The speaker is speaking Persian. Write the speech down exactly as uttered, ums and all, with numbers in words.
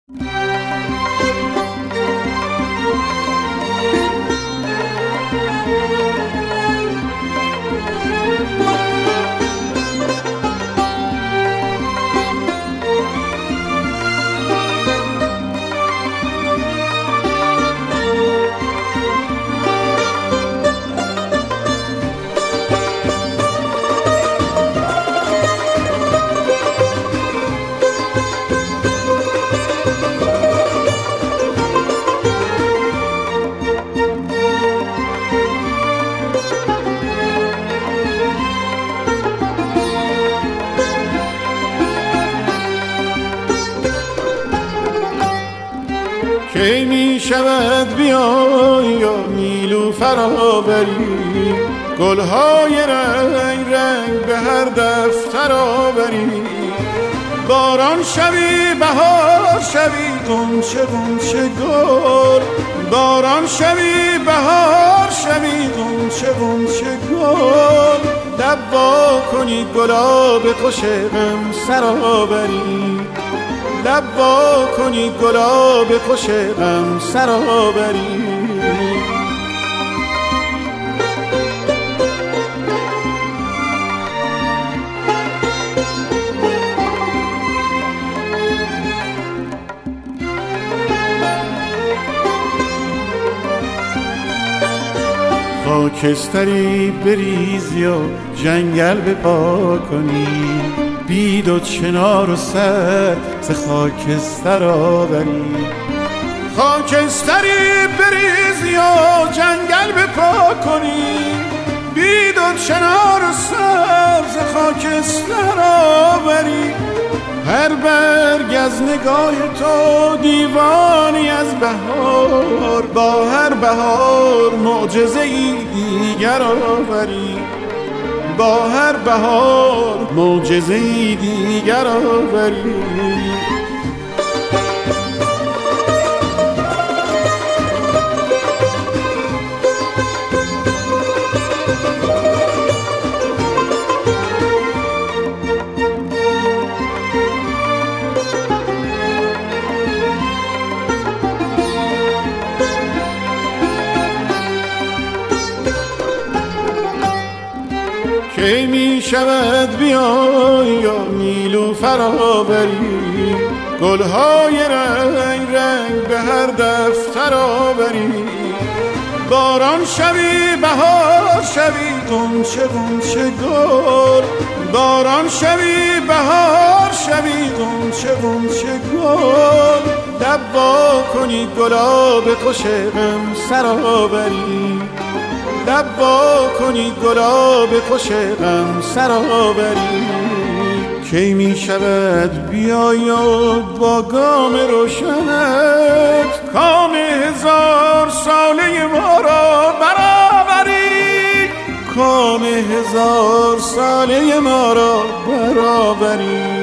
کی می شود بیای یا نیلوفر بری، گلهای رنگ رنگ به هر دفتر آوری، باران شوی بهار شوی غنچه غنچه گل، باران شوی بهار شوی غنچه غنچه گل، لب وا کنی گلاب خوش غم سرآوری، لب وا کنی گلاب خوش غم سرآوری. خاکستری بریزی و جنگل بپا کنی، بید و چنار و سر ز خاکستر آوری، خاکستری بریزی و جنگل بپا کنی، بید و چنار و سر ز خاکستر آوری، هر برگ از نگاه تو دیوانی از بهار، با هر بهار معجزه ای دیگر آوری، با هر بهار معجزه ای دیگر آوری. کی می شود بیای یا نیلوفر بری، گلهای رنگ رنگ به هر دفتر آوری، باران شوی بهار شوی غنچه غنچه گل، باران شوی بهار شوی غنچه غنچه گل، لب وا کنی گلاب خوش غم سرآوری، لب وا کنی گلاب خوش غم سرآوری. کی می شود بیای و با گام روشنت کام هزار ساله ما را برآوری، کام هزار ساله ما را برآوری.